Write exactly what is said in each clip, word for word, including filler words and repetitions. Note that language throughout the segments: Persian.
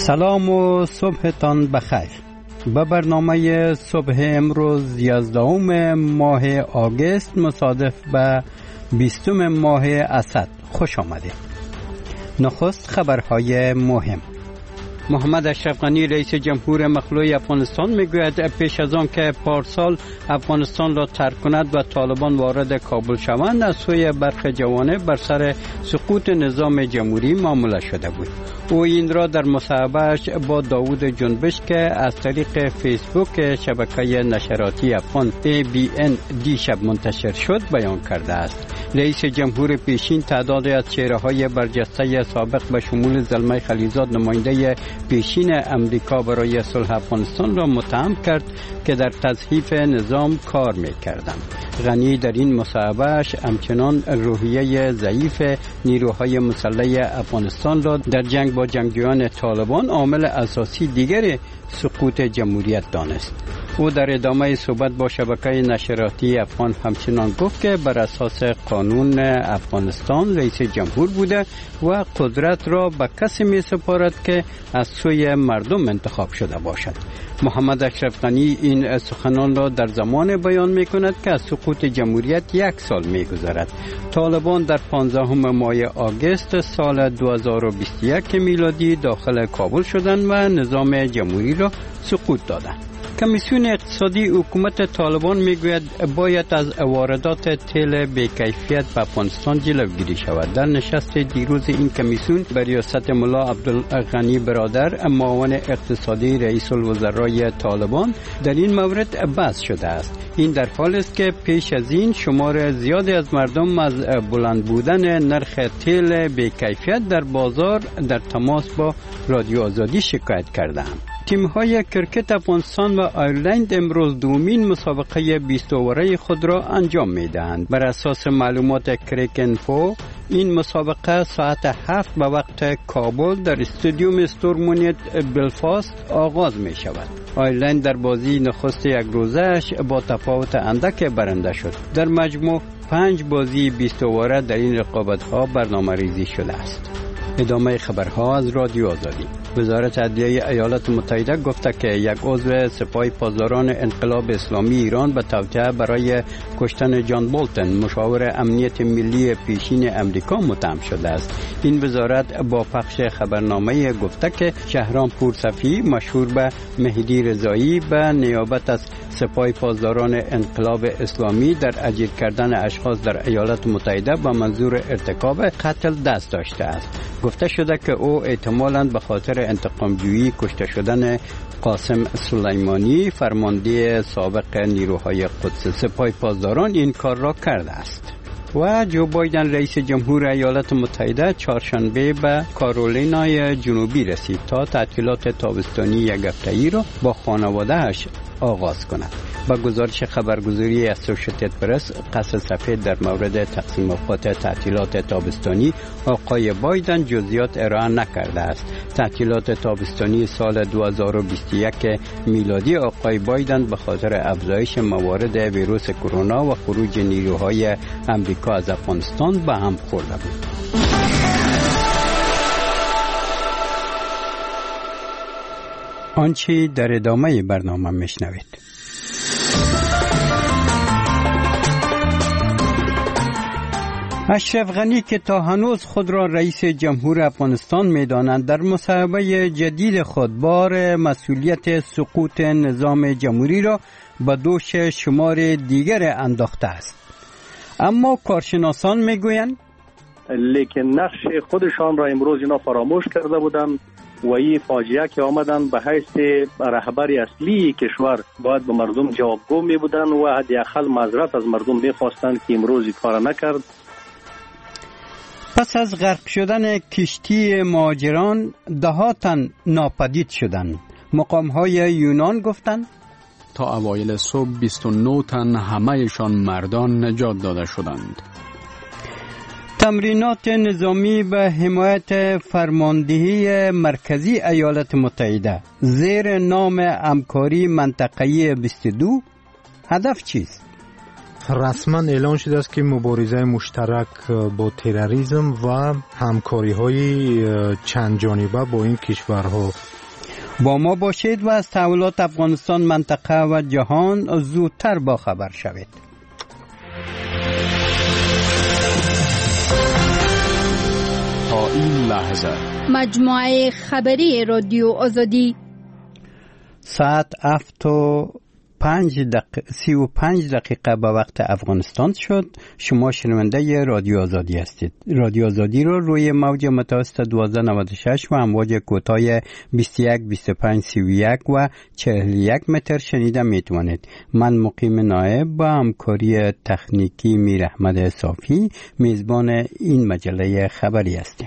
سلام و صبحتان بخیر. به برنامه صبح امروز یازدهم ماه آگوست مصادف به بیستم ماه اسد خوش آمده. نخست خبرهای مهم. محمد اشرف غنی رئیس جمهور مخلوع افغانستان میگوید پیش از آن که پارسال افغانستان را ترک کند و طالبان وارد کابل شوند، از سوی برخی جوانب بر سر سقوط نظام جمهوری معامله شده بود. او این را در مصاحبه‌اش با داوود جنبش که از طریق فیسبوک شبکه نشراتی افغان ای بی ان دیشب منتشر شد بیان کرده است. رئیس جمهور پیشین تعدادی از چهره‌های برجسته سابق به شمول زلمه خلیزاد نماینده پیشین امریکا برای صلح افغانستان را متهم کرد که در تضعیف نظام کار می‌کردند. غنی در این مصاحبه‌اش همچنان روحیه ضعیف نیروهای مسلح افغانستان را در جنگ با جنگجویان طالبان عامل اساسی دیگر سقوط جمهوریت دانست. او در ادامه صحبت با شبکه نشراتی افغان همچنان گفت که بر اساس قانون افغانستان رئیس جمهور بوده و قدرت را به کسی می سپارد که از سوی مردم انتخاب شده باشد. محمد اشرف غنی این سخنان را در زمان بیان می کند که از سقوط جمهوریت یک سال می گذرد. طالبان در پانزدهم ماه آگوست سال دو هزار و بیست و یک میلادی داخل کابل شدند و نظام جمهوری را سقوط دادند. کمیسیون اقتصادی حکومت طالبان میگوید باید از واردات تیل بی‌کیفیت به افغانستان جلوگیری شود. در نشست دیروز این کمیسیون به ریاست ملا عبدالغنی برادر معاون اقتصادی رئیس الوزرای طالبان در این مورد بحث شده است. این در حالی است که پیش از این شمار زیادی از مردم از بلند بودن نرخ تیل بی‌کیفیت در بازار در تماس با رادیو آزادی شکایت کردند. تیم‌های کرکت افغانستان و آیرلند امروز دومین مسابقه بیست اووره خود را انجام می‌دهند. بر اساس معلومات کریکنفو این مسابقه ساعت هفت به وقت کابل در استادیوم استورمونیت بلفاست آغاز می شود. آیرلند در بازی نخست یک روزه‌اش با تفاوت اندک برنده شد. در مجموع پنج بازی بیست اووره در این رقابت‌ها برنامه ریزی شده است. ادامه خبرها از رادیو آزادی. وزارت عدلیه ایالات متحده گفته که یک عضو سپاه پاسداران انقلاب اسلامی ایران به توطئه برای کشتن جان بولتن مشاور امنیت ملی پیشین امریکا متهم شده است. این وزارت با پخش خبرنامه گفته که شهرام پورصفی مشهور به مهدی رضایی به نیابت از سپاه پاسداران انقلاب اسلامی در اجیر کردن اشخاص در ایالات متحده به منظور ارتکاب قتل دست داشته است. گفته شده که او احتمالاً به خاطر انتقام جویی کشته شدن قاسم سلیمانی فرمانده سابق نیروهای قدس سپاه پاسداران این کار را کرده است. و جو بایدن رئیس جمهور ایالات متحده چهارشنبه به کارولینای جنوبی رسید تا تعطیلات تابستانی یک هفته‌ای را با خانواده‌اش آغاز کند. با گزارش خبرگزاری اسوسییتد پرس قصر سفید در مورد تقسیم اوقات تعطیلات تابستانی آقای بایدن جزئیات ارائه نکرده است. تعطیلات تابستانی سال دو هزار و بیست و یک میلادی آقای بایدن به خاطر افزایش موارد ویروس کرونا و خروج نیروهای امریکا از افغانستان به هم خورده بود. آنچه در ادامه برنامه میشنوید. اشرف غنی که تا هنوز خود را رئیس جمهور افغانستان می‌دانند، در مصاحبه جدید خود بار مسئولیت سقوط نظام جمهوری را به دوش شمار دیگر انداخته است. اما کارشناسان میگویند لیکن نقش خودشان را امروز اینا فراموش کرده بودند و این فاجعه که آمدن به حیث رهبر اصلی کشور باید به مردم جوابگو می بودن و حداقل معذرت از مردم می‌خواستند که امروز کار نکرد. پس از غرق شدن کشتی مهاجران ده تن ناپدید شدند. مقام‌های یونان گفتند تا اوایل صبح بیست و نه تن همه‌شان مردان نجات داده شدند. تمرینات نظامی به حمایت فرماندهی مرکزی ایالات متحده زیر نام همکاری منطقه‌ای بیست و دو هدف چیست؟ رسما اعلان شده است که مبارزه مشترک با تروریسم و همکاری‌های چند جانبه با این کشورها با ما باشید و از تحولات افغانستان، منطقه و جهان زودتر با خبر شوید. تا این لحظه مجموعه خبری رادیو آزادی ساعت هفت و پنج دقیقه سی و پنج دقیقه به وقت افغانستان شد. شما شنونده رادیو آزادی هستید. رادیو آزادی رو روی موج متوسط دوازده نود و شش و امواج کوتاه بیست و یک، بیست و پنج، سی و یک و چهل و یک متر شنیده میتوانید. من مقیم نایب با همکاری تکنیکی میر احمد صافی میزبان این مجله خبری هستیم.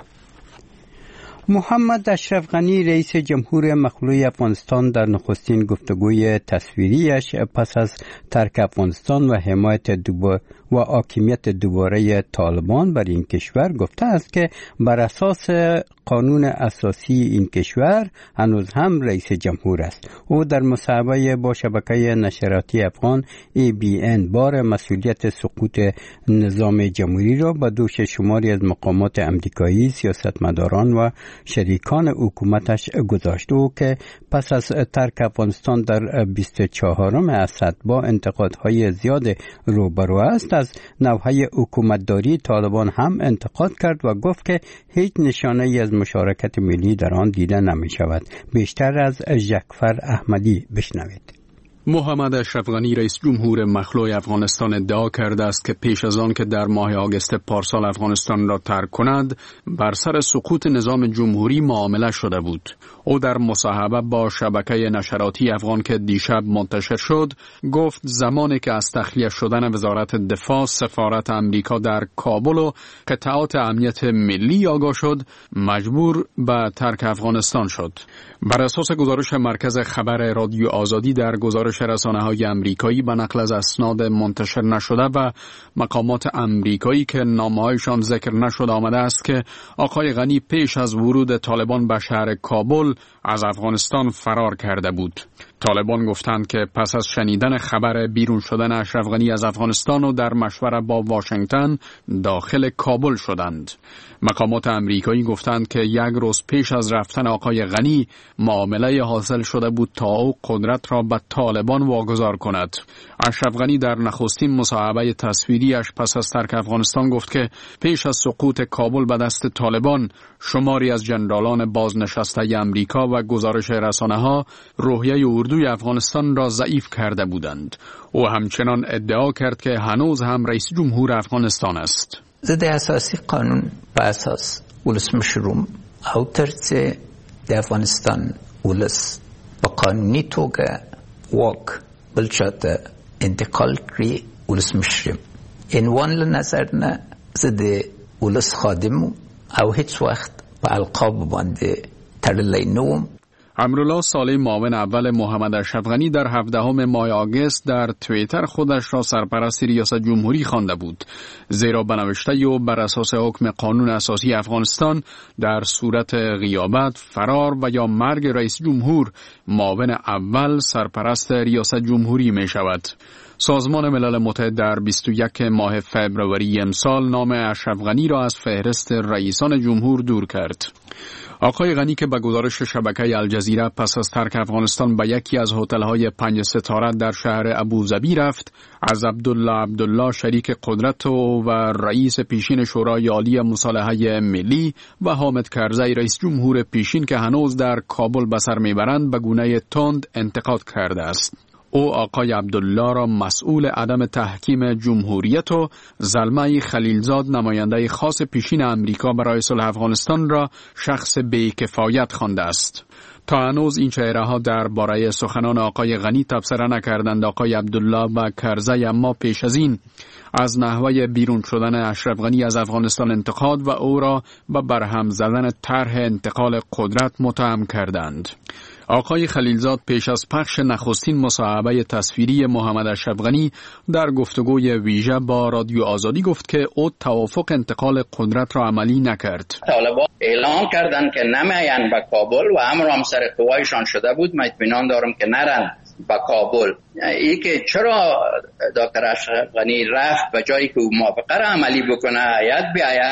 محمد اشرف غنی رئیس جمهور مخلوع افغانستان در نخستین گفتگوی تصویریش پس از ترک افغانستان و حمایت دوباره و حاکمیت دوباره طالبان بر این کشور گفته است که بر اساس قانون اساسی این کشور هنوز هم رئیس جمهور است. او در مصاحبه با شبکه نشریاتی افغان ای بی ان بار مسئولیت سقوط نظام جمهوری را به دوش شماری از مقامات امریکایی، سیاستمداران و شریکان حکومتش گذاشت. او که پس از ترک افغانستان در بیست و چهارم اسد با انتقادهای زیاد روبرو است، از نوحه حکومتداری طالبان هم انتقاد کرد و گفت که هیچ نشانه ای از مشارکت ملی در آن دیده نمی شود. بیشتر از جعفر احمدی بشنوید. محمد اشرف غنی رئیس جمهور مخلوع افغانستان ادعا کرده است که پیش از آن که در ماه آگوست پارسال افغانستان را ترک کند بر سر سقوط نظام جمهوری معامله شده بود. او در مصاحبه با شبکه نشریاتی افغان که دیشب منتشر شد گفت زمانی که از تخلیه شدن وزارت دفاع سفارت امریکا در کابل و قطعات امنیت ملی آگاه شد مجبور به ترک افغانستان شد. بر اساس گزارش مرکز خبر رادیو آزادی در گزارش رسانه‌های امریکایی به نقل از اسناد منتشر نشده و مقامات امریکایی که نامه‌هایشان ذکر نشده آمده است که آقای غنی پیش از ورود طالبان به شهر کابل از افغانستان فرار کرده بود. طالبان گفتند که پس از شنیدن خبر بیرون شدن اشرف غنی از افغانستان و در مشوره با واشنگتن داخل کابل شدند. مقامات امریکایی گفتند که یک روز پیش از رفتن آقای غنی معامله حاصل شده بود تا او قدرت را به طالبان واگذار کند. اشرف غنی در نخستین مصاحبه تصویریش پس از ترک افغانستان گفت که پیش از سقوط کابل به دست طالبان شماری از جنرالان بازنشسته امریکا و گزارش رسانه‌ها روحیه اردوی افغانستان را ضعیف کرده بودند. او همچنان ادعا کرد که هنوز هم رئیس جمهور افغانستان است. ضد اساسی قانون په اساس ولسمشروم او ترڅ د افغانستان ولس په قانوني توګه واک بل چاته انتقال کړي ولسمشرم عنوان له نظر نه زه د ولس خادم او هیڅ وخت په القاب باندې تړلی نه وم. امرالله صالح معاون اول محمد اشرف غنی در هفدهم ماه آگوست در توییتر خودش را سرپرست ریاست جمهوری خوانده بود، زیرا به نوشته او بر اساس حکم قانون اساسی افغانستان در صورت غیابت، فرار و یا مرگ رئیس جمهور معاون اول سرپرست ریاست جمهوری می شود. سازمان ملل متحد در بیست و یک ماه فوریه امسال نام اشرف غنی را از فهرست رئیسان جمهور دور کرد. آقای غنی که به گزارش شبکه الجزیره پس از ترک افغانستان به یکی از هتل‌های پنج ستاره در شهر ابوظبی رفت، از عبدالله عبدالله شریک قدرت و رئیس پیشین شورای عالی مصالحه ملی و حامد کرزی رئیس جمهور پیشین که هنوز در کابل به سر میبرند به گونه تند انتقاد کرده است. او آقای عبدالله را مسئول عدم تحکیم جمهوریت و زلمه خلیلزاد نماینده خاص پیشین امریکا برای صلح افغانستان را شخص بی‌کفایت خوانده است. تا هنوز این چهره‌ها درباره سخنان آقای غنی تبصره نکردند. آقای عبدالله و کرزی اما پیش از این از نحوه بیرون شدن اشرف غنی از افغانستان انتقاد و او را به برهم زدن طرح انتقال قدرت متهم کردند. آقای خلیلزاد پیش از پخش نخستین مصاحبه تصویری محمد اشرف غنی در گفتگوی ویژه با رادیو آزادی گفت که او توافق انتقال قدرت را عملی نکرد. طالبان اعلان کردند که نمیاین به کابل و امر هم سر قوایشان شده بود. من اطمینان دارم که نرن به کابل. ای که چرا دکتر اشرف غنی رفت به جایی که او موافقه را عملی بکنه، هیئت بیاید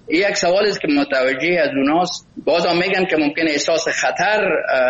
یک سوال است که متوجه از اوناست. باز هم میگن که ممکن احساس خطر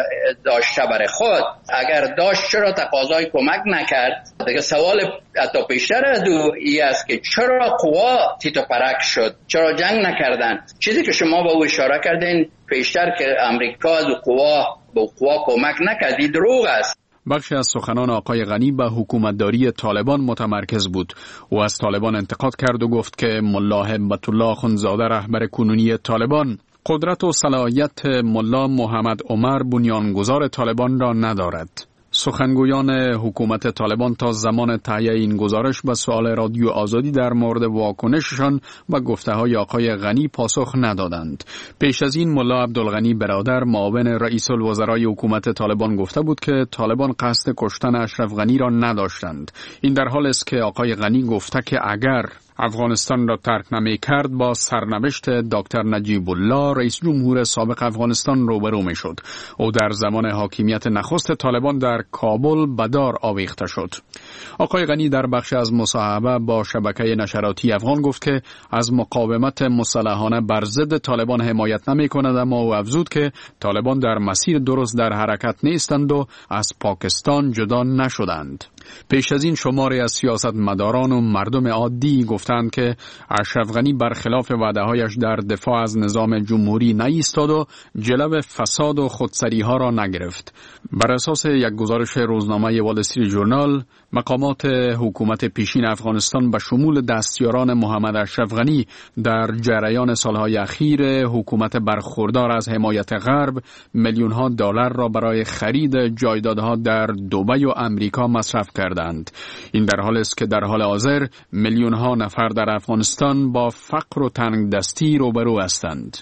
داشته برای خود، اگر داشت چرا تقاضای کمک نکرد؟ دیگه سوال حتی پیشتر از او ای است که چرا قوا تیت و پرک شد، چرا جنگ نکردن؟ چیزی که شما با او اشاره کردین پیشتر که امریکا از قوا به قوا کمک نکردی دروغ است. بخشی از سخنان آقای غنی به حکومتداری طالبان متمرکز بود. او از طالبان انتقاد کرد و گفت که ملا هبت الله اخندزاده رهبر کنونی طالبان قدرت و صلاحیت ملا محمد عمر بنیانگذار طالبان را ندارد. سخنگویان حکومت طالبان تا زمان تهیه این گزارش به سوال رادیو آزادی در مورد واکنششان و گفته‌های آقای غنی پاسخ ندادند. پیش از این ملا عبدالغنی برادر معاون رئیس الوزرای حکومت طالبان گفته بود که طالبان قصد کشتن اشرف غنی را نداشتند. این در حالی است که آقای غنی گفته که اگر افغانستان را ترک نمی کرد با سرنوشت دکتر نجیب الله رئیس جمهور سابق افغانستان روبرو می شد. او در زمان حاکمیت نخست طالبان در کابل به دار آویخته شد. آقای غنی در بخش از مصاحبه با شبکه نشراتی افغان گفت که از مقاومت مسلحانه بر ضد طالبان حمایت نمی کند، اما او افزود که طالبان در مسیر درست در حرکت نیستند و از پاکستان جدا نشدند. پیش از این شماری از سیاستمداران و مردم عادی گفتند که اشرف غنی برخلاف وعده‌هایش در دفاع از نظام جمهوری نایستاد و جلو فساد و خودسری ها را نگرفت. بر اساس یک گزارش روزنامه وال استریت ژورنال، مقامات حکومت پیشین افغانستان به شمول دستیاران محمد اشرف غنی در جریان سالهای اخیر حکومت برخوردار از حمایت غرب میلیون ها دلار را برای خرید جایدادها در دبی و امریکا مصرف کردند. این در حالی است که در حال حاضر میلیون ها نفر در افغانستان با فقر و تنگدستی روبرو هستند.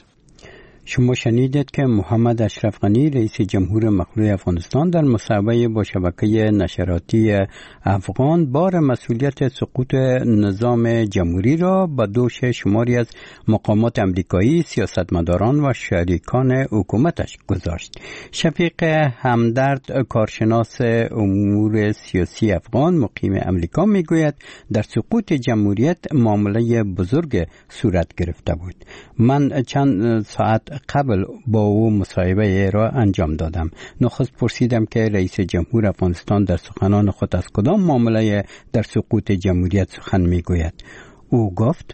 شما شنیدید که محمد اشرف غنی رئیس جمهور مخلوع افغانستان در مصاحبه با شبکه نشراتی افغان بار مسئولیت سقوط نظام جمهوری را به دوش شماری از مقامات امریکایی، سیاستمداران و شریکان حکومتش گذاشت. شفیق همدرد، کارشناس امور سیاسی افغان مقیم امریکا، میگوید در سقوط جمهوریت معامله بزرگ صورت گرفته بود. من چند ساعت قبل با او مصاحبه را انجام دادم. نخست پرسیدم که رئیس جمهور افغانستان در سخنان خود از کدام معامله در سقوط جمهوریت سخن میگوید. او گفت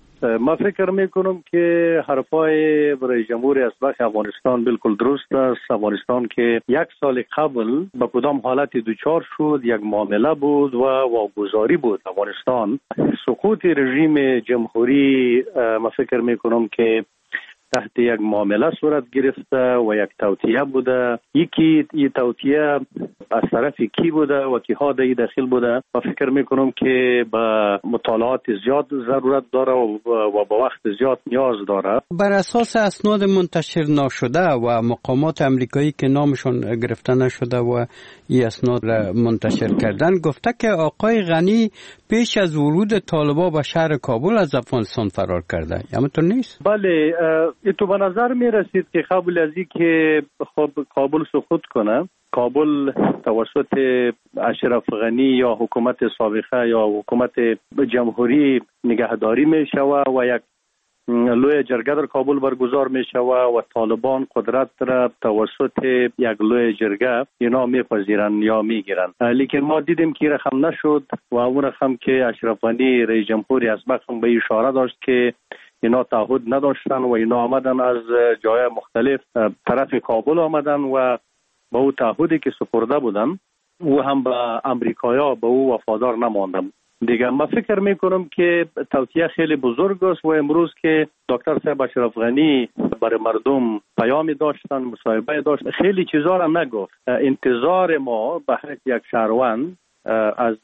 ما فکر میکنم که حرفای رئیس جمهور اسبق افغانستان بالکل درست است. افغانستان که یک سال قبل به کدام حالت دوچار شد، یک معامله بود و واگذاری بود. افغانستان سقوط رژیم جمهوری ما فکر میکنم که تحت یک معامله صورت گرفته و یک توطئه بوده. یکی این توطئه از طرف کی بوده و کیها در داخل بوده. و فکر میکنم که با مطالعات زیاد ضرورت داره و با وقت زیاد نیاز داره. بر اساس اسناد منتشر نشده و مقامات امریکایی که نامشون گرفته نشده و این اسناد منتشر کردن، گفته که آقای غنی پیش از ورود طالبان به شهر کابل از افغانستان فرار کرده. همینطور نیست؟ بله، تو به نظر می رسید که قبل از این که خب کابل سقوط کنه، کابل توسط اشرف غنی یا حکومت سابقه یا حکومت جمهوری نگهداری می شود و یک لوی جرگه در کابل برگزار می شود و طالبان قدرت را توسط یک لوی جرگه اینا می پذیرن یا می گیرن. لیکن ما دیدیم که رقم نشد و اون رقم که اشرف غنی رئیس جمهوری اسبق به اشاره داشت که اینا تعهد نداشتن و اینا آمدن از جای مختلف طرف کابل آمدن و با او تعهدی که سپرده بودن او هم به امریکایا به او وفادار نماندن. دیگه من فکر میکنم که توطئه خیلی بزرگ است و امروز که دکتر صاحب اشرف غنی برای مردم پیامی داشتن، مصاحبه داشت، خیلی چیزا را نگفت. انتظار ما به حیث یک شهروند از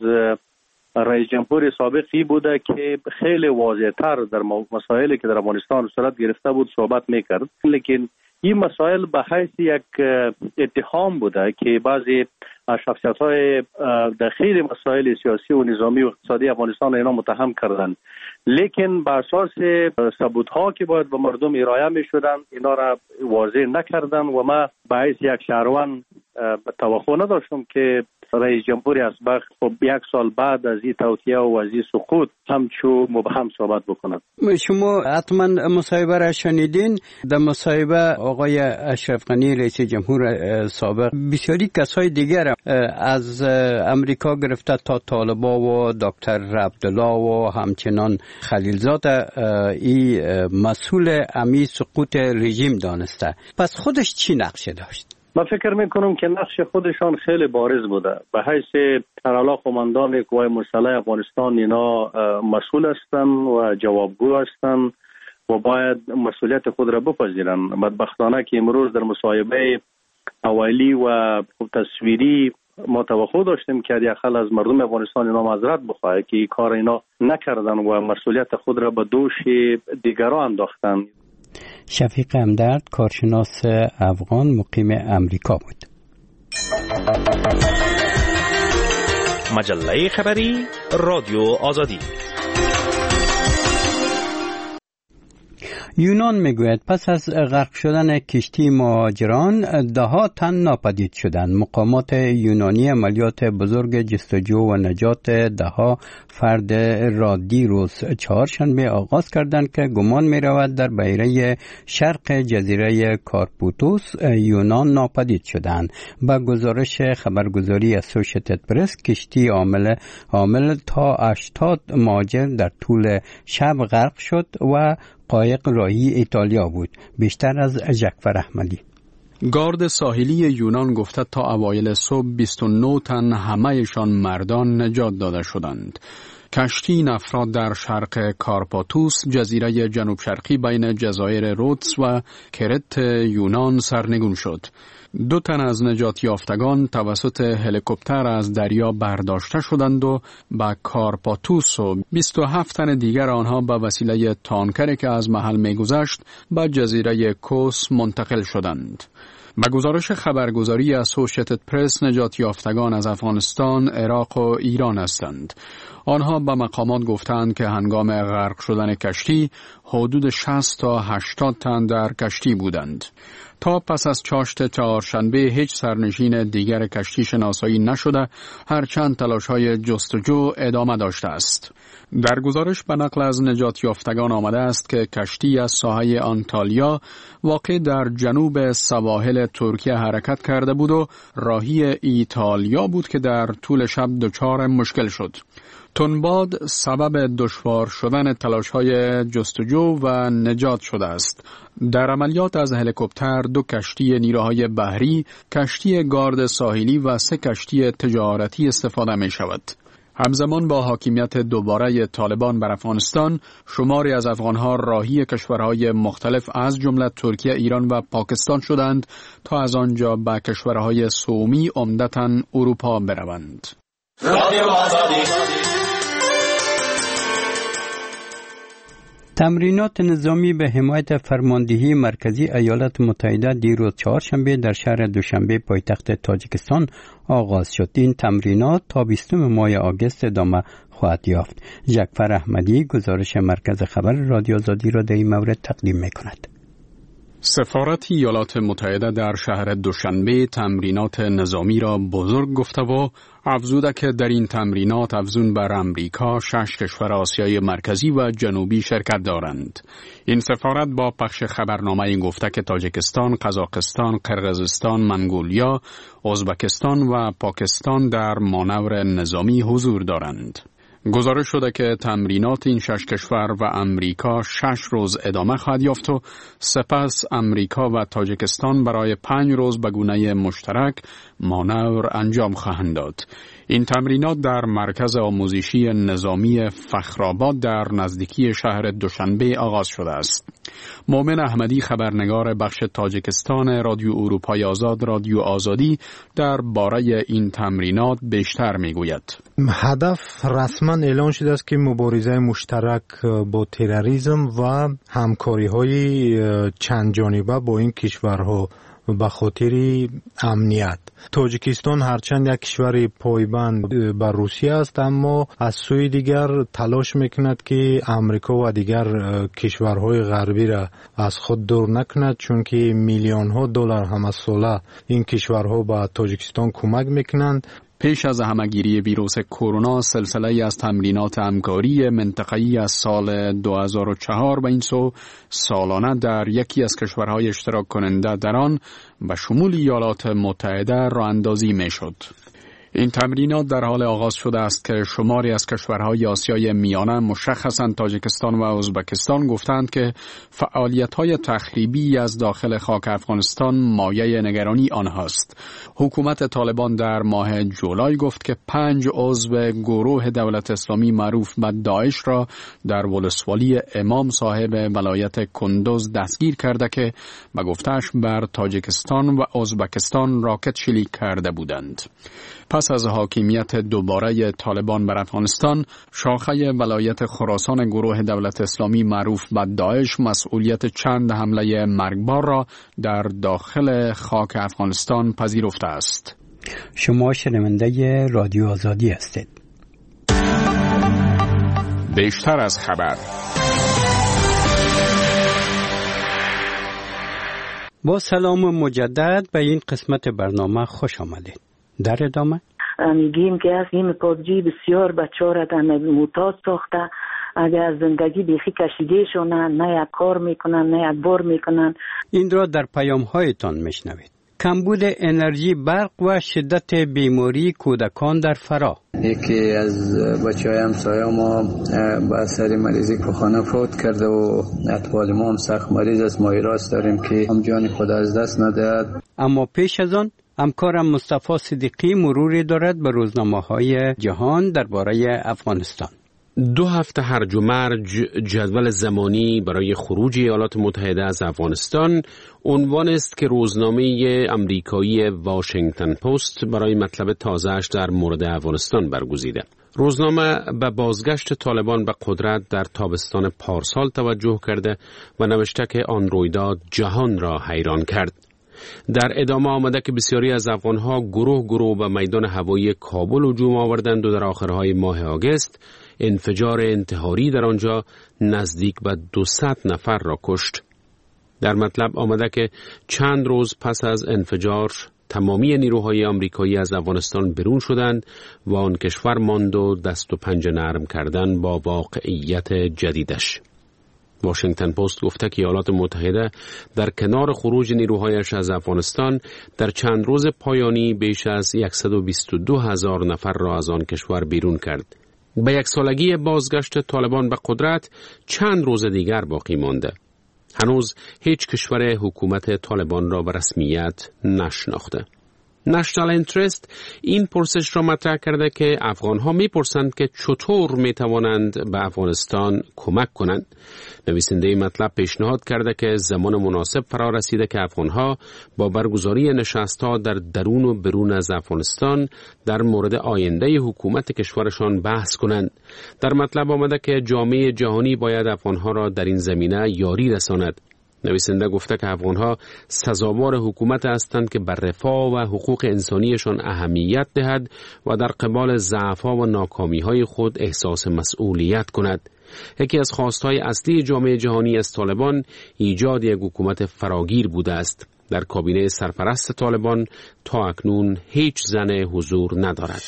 رئیس جمهور سابقی بوده که خیلی واضح‌تر در مسائلی که در افغانستان صورت گرفته بود صحبت میکرد. لیکن این مسائل به حیث یک اتهام بوده که بعضی شخصیت‌های دخیل مسائل سیاسی و نظامی و اقتصادی افغانستان اینا متهم کردند، لیکن بر اساس ثبوت‌ها که باید به مردم ارائه می‌شدن اینا را واضح نکردن و ما باعث یک شهروند توقع نداشتم که رئیس جمهور اسبق خب یک سال بعد از این توطئه و از این سقوط همچو مبهم صحبت بکند. شما حتما مصاحبه را شنیدین. در مصاحبه آقای اشرف غنی رئیس جمهور سابق بسیاری کسای دیگر از امریکا گرفته تا طالبا و دکتر عبدالله و همچنان خلیلزاد ای مسئول امی سقوط رژیم دانسته. پس خودش چی نقشه داشت؟ من فکر میکنم که نقش خودشان خیلی بارز بوده. به حیث سرعلا قماندان قوای مسلح افغانستان اینا مسئول هستند و جوابگو هستند و باید مسئولیت خود را بپذیرن. بدبختانه که امروز در مصاحبه اولی و تصویری ما توقع داشتیم که یخل از مردم افغانستان اینا معذرت بخواه که کار اینا نکردن و مسئولیت خود را به دوش دیگران انداختن. شفیق همدرد کارشناس افغان مقیم امریکا بود. مجله خبری رادیو آزادی. یونان میگوید پس از غرق شدن کشتی مهاجران ده ها تن ناپدید شدند. مقامات یونانی عملیات بزرگ جستجو و نجات ده ها فرد را دیروز چهارشنبه آغاز کردند که گمان می رود در بحیره شرق جزیره کارپاتوس یونان ناپدید شدند. با گزارش خبرگزاری اسوشییتد پرس کشتی عامل عامل تا هشتاد مهاجر در طول شب غرق شد و قایق راهی ایتالیا بود. بیشتر از جعفر احمدی. گارد ساحلی یونان گفته تا اوایل صبح بیست و نه تن همه‌شان مردان نجات داده شدند. کشتی این افراد در شرق کارپاتوس جزیره جنوب شرقی بین جزایر رودس و کرت یونان سرنگون شد. دو تن از نجات یافتگان توسط هلیکوپتر از دریا برداشته شدند و به کارپاتوس و بیست و هفت تن دیگر آنها به وسیله تانکری که از محل می‌گذشت به جزیره کوس منتقل شدند. به گزارش خبرگزاری اسوشییتد پرس نجات یافتگان از افغانستان، عراق و ایران هستند. آنها به مقامات گفتند که هنگام غرق شدن کشتی حدود شصت تا هشتاد تن در کشتی بودند. تا پس از چاشت چهارشنبه هیچ سرنشین دیگر کشتی شناسایی نشده، هرچند تلاش‌های جستجو ادامه داشته است. در گزارش به نقل از نجات یافتگان آمده است که کشتی از ساحل آنتالیا واقع در جنوب سواحل ترکیه حرکت کرده بود و راهی ایتالیا بود که در طول شب دچار مشکل شد. تنباد سبب دشوار شدن تلاش‌های جستجو و نجات شده است. در عملیات از هلیکوپتر دو کشتی نیروهای بحری، کشتی گارد ساحلی و سه کشتی تجارتی استفاده می شود. همزمان با حاکمیت دوباره طالبان بر افغانستان، شماری از افغانها راهی کشورهای مختلف از جمله ترکیه، ایران و پاکستان شدند تا از آنجا به کشورهای سومی عمدتاً اروپا بروند. تمرینات نظامی به حمایت فرماندهی مرکزی ایالات متحده دیروز چهارشنبه در شهر دوشنبه پایتخت تاجیکستان آغاز شد. این تمرینات تا بیستم ماه آگوست ادامه خواهد یافت. جعفر احمدی گزارش مرکز خبر رادیو آزادی را در این مورد تقدیم می‌کند. سفارت ایالات متحده در شهر دوشنبه تمرینات نظامی را بزرگ گفته و افزوده که در این تمرینات افزون بر امریکا شش کشور آسیای مرکزی و جنوبی شرکت دارند. این سفارت با پخش خبرنامه گفته که تاجیکستان، قزاقستان، قرقیزستان، منگولیا، ازبکستان و پاکستان در مانور نظامی حضور دارند. گزارش شده که تمرینات این شش کشور و امریکا شش روز ادامه خواهد یافت و سپس امریکا و تاجیکستان برای پنج روز به گونه مشترک مانور انجام خواهند داد. این تمرینات در مرکز آموزشی نظامی فخرآباد در نزدیکی شهر دوشنبه آغاز شده است. مومن احمدی خبرنگار بخش تاجیکستان رادیو اروپای آزاد رادیو آزادی در باره این تمرینات بیشتر میگوید. هدف رسما اعلان شده است که مبارزه مشترک با تروریسم و همکاری‌های چند جانبه با این کشورها به خاطر امنیت. تاجیکستان هرچند یک کشور پایبند به روسیه است، اما از سوی دیگر تلاش میکند که امریکا و دیگر کشورهای غربی را از خود دور نکند، چون که میلیون ها دلار هم از ساله این کشورها به تاجیکستان کمک میکنند. پیش از همهگیری ویروس کرونا، سلسله از تمرینات همکاری منطقه‌ای از سال دو هزار و چهار به این سو سالانه در یکی از کشورهای اشتراک کننده در آن به شمول ایالات متحده راه اندازی میشد. این تمرینات در حال آغاز شده است که شماری از کشورهای آسیای میانه مشخصاً تاجیکستان و ازبکستان گفتند که فعالیت‌های تخریبی از داخل خاک افغانستان مایه نگرانی آنهاست. حکومت طالبان در ماه جولای گفت که پنج عضو گروه دولت اسلامی معروف به داعش را در ولسوالی امام صاحب ولایت کندوز دستگیر کرده که به گفته‌اش بر تاجیکستان و ازبکستان راکت شلیک کرده بودند. پس از حاکمیت دوباره طالبان بر افغانستان، شاخه ولایت خراسان گروه دولت اسلامی معروف به داعش مسئولیت چند حمله مرگبار را در داخل خاک افغانستان پذیرفته است. شما شنونده رادیو آزادی هستید. بیشتر از خبر. با سلام مجدد به این قسمت برنامه خوش آمدید. در ادامه میگیم که از این پادجی بسیار بچه را در معتاد ساخته، اگر زندگی بیخی کشیده شونن، نه یک کار میکنن نه یک بار میکنن. این را در پیام هایتان میشنوید. کمبود انرژی برق و شدت بیماری کودکان در فرا. یکی از بچه‌های همسایه ما با اثر مریضی که خانه فوت کرده و اطفال ما هم سخت مریض است. ما ایراس داریم که هم جان خود از دست ندهد. اما پیش از آن همکارم مصطفی صدیقی مروری دارد به روزنامه‌های جهان درباره افغانستان. دو هفته هرج و مرج جدول زمانی برای خروج ایالات متحده از افغانستان عنوان است که روزنامه امریکایی واشنگتن پست برای مطلب تازه‌اش در مورد افغانستان برگزیده. روزنامه به بازگشت طالبان به قدرت در تابستان پارسال توجه کرده و نوشته که آن رویداد جهان را حیران کرد. در ادامه آمده که بسیاری از افغانها گروه گروه به میدان هوایی کابل هجوم آوردند و در آخرهای ماه آگوست انفجار انتحاری در آنجا نزدیک به دویست نفر را کشت. در مطلب آمده که چند روز پس از انفجار تمامی نیروهای آمریکایی از افغانستان برون شدند و آن کشور ماند و دست و پنجه نرم کردن با واقعیت جدیدش. واشنگتن پست گفته که ایالات متحده در کنار خروج نیروهایش از افغانستان در چند روز پایانی بیش از صد و بیست و دو هزار نفر را از آن کشور بیرون کرد. به یک سالگی بازگشت طالبان به قدرت چند روز دیگر باقی مانده. هنوز هیچ کشور حکومت طالبان را به رسمیت نشناخته. نشنال اینترست این پرسش را مطرح کرده که افغانها میپرسند که چطور میتوانند به افغانستان کمک کنند. نویسنده مطلب پیشنهاد کرده که زمان مناسب فرا رسیده که افغانها با برگزاری نشست‌ها در درون و برون از افغانستان در مورد آینده حکومت کشورشان بحث کنند. در مطلب آمده که جامعه جهانی باید افغانها را در این زمینه یاری رساند. نویسنده گفته که افغانها سزاوار حکومت هستند که بر رفاه و حقوق انسانیشان اهمیت دهد و در قبال ضعف‌ها و ناکامی‌های خود احساس مسئولیت کند. یکی از خواست‌های اصلی جامعه جهانی از طالبان ایجاد یک حکومت فراگیر بوده است. در کابینه سرپرست طالبان تا اکنون هیچ زن حضور ندارد.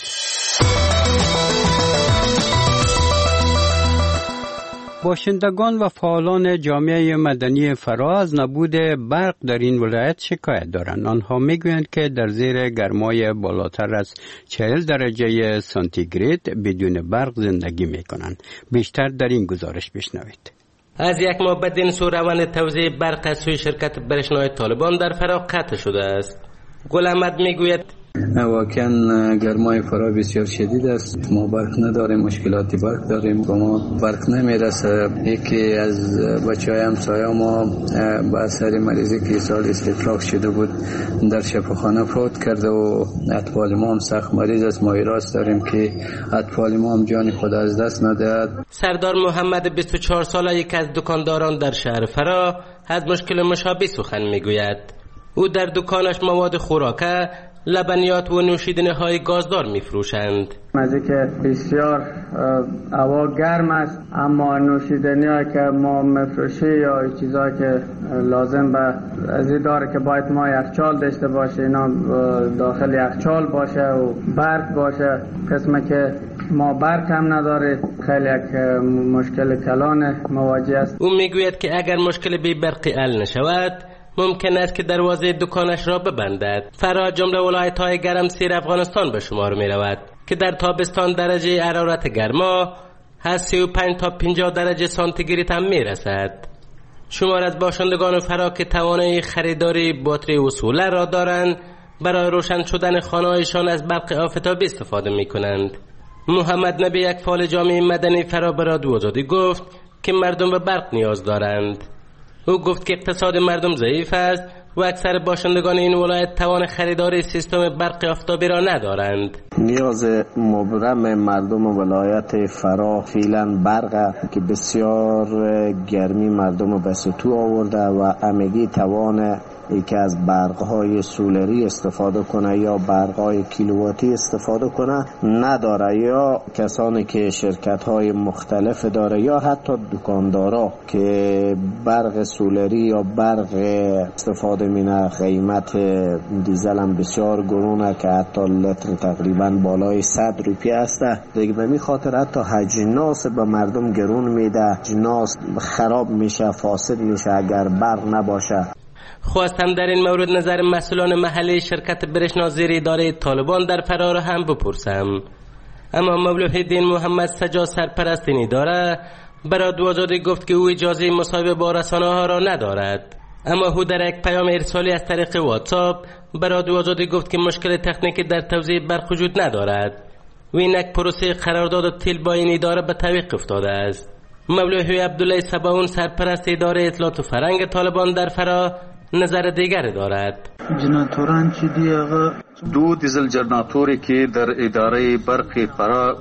باشندگان و فعالان جامعه مدنی فرا از نبود برق در این ولایت شکایت دارند. آنها میگویند که در زیر گرمای بالاتر از چهل درجه سانتیگراد بدون برق زندگی میکنند. بیشتر در این گزارش بشنوید. از یک ماه بعد این سو روند توزیع برق از سوی شرکت برشنای طالبان در فرا قطع شده است. گل احمد میگوید واقعا گرمای فرا بسیار شدید است. ما برق نداریم، مشکلاتی برق داریم، با ما برق نمیرسه. یکی از بچه های همسایه ما با اثر مریضی که سال استفراغ شده بود در شفاخانه فوت کرده و اطفال ما هم سخت مریض است. ما ایراس داریم که اطفال ما هم جان خود از دست ندهد. سردار محمد بیست و چهار ساله یک از دکانداران در شهر فرا از مشکل مشابه سخن میگوید. او در دکانش مواد خوراکه، لبنیات و نوشیدنی های گازدار می فروشند. از که بسیار هوا گرم است، اما نوشیدنی هایی که ما میفروشی یا چیزهایی که لازم به ازی داره که باید ما یخچال داشته باشه، اینا داخل یخچال باشه و برق باشه. قسمه که ما برق هم نداره، خیلی یک مشکل کلان مواجه است. او میگوید که اگر مشکل بی برقی حل نشود ممکن است که دروازه دکانش را ببندد. فرا جمله ولایت‌های گرمسیر افغانستان به شمار می رود که در تابستان درجه حرارت گرما از سی و پنج تا پنجاه درجه سانتیگراد هم می رسد. شمار از باشندگان فرا که توانایی خریداری باتری و سولر را دارند برای روشن شدن خانه‌هایشان از برق آفتابی استفاده می کنند. محمد نبی، یک فعال جامعه مدنی فرا به رادیو آزادی گفت که مردم به برق نیاز دارند. او گفت که اقتصاد مردم ضعیف است و اکثر باشندگان این ولایت توان خریداری سیستم برق آفتابی را ندارند. نیاز مبرم مردم ولایت فرا فعلا برق که بسیار گرمی مردم به ستو آورده و همگی توان که از برق‌های سولری استفاده کنه یا برق‌های کیلوواتی استفاده کنه نداره، یا کسانی که شرکت‌های مختلف داره یا حتی دکاندارا که برق سولری یا برق استفاده مینه. قیمت دیزل هم بسیار گرونه که حتی لیتر تقریبا بالای صد روپیه است. دیگه به می خاطر حتی اجناس به مردم گرون میده، اجناس خراب میشه، فاسد میشه اگر برق نباشه. خواستم در این مورد نظر مسئولان محلی شرکت برشنا زیر اداره طالبان در فرار هم بپرسم، اما مولوحالدین محمد سجاد سرپرست این اداره برای رادیو آزادی گفت که او اجازه مصاحبه با رسانه ها را ندارد. اما او در یک پیام ارسالی از طریق واتساپ برای رادیو آزادی گفت که مشکل تکنیکی در توزیع برق وجود ندارد و این یک پروسه قرارداد تیل با این اداره به تعویق افتاده است. مولوی عبدالله صباون سرپرست اداره اطلاعات و فرهنگ طالبان در فرا نظر دیگر دارد. جنراتوران چی دی آقا؟ دو دیزل جنراتوری که در اداره برق فرا